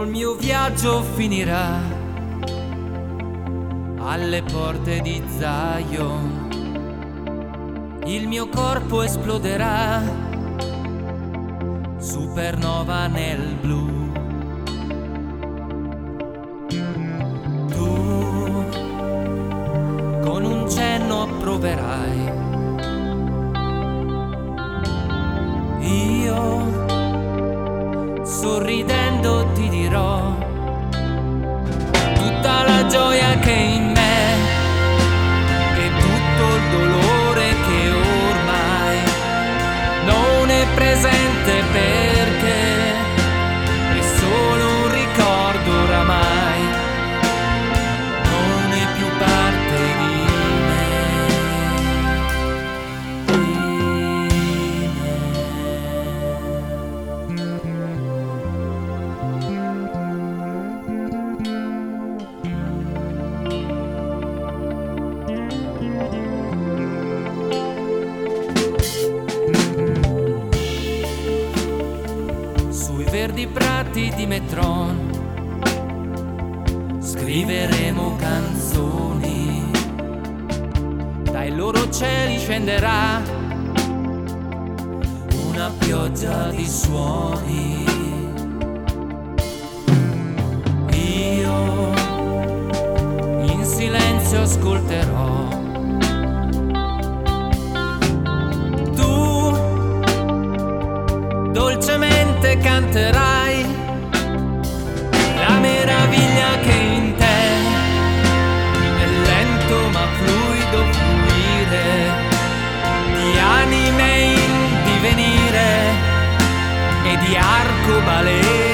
il mio viaggio finirà alle porte di Zion. Il mio corpo esploderà, supernova nel blu. Tu con un cenno approverai, io sorridendo ti dirò tutta la gioia che è in me e tutto il dolore che ormai non è presente, perché è solo un ricordo oramai, non è più parte di verdi prati di Metron scriveremo canzoni, dai loro cieli scenderà una pioggia di suoni. Io in silenzio ascolterò, tu dolcemente canterai la meraviglia che è in te, nel lento ma fluido fluire di anime in divenire e di arcobaleno.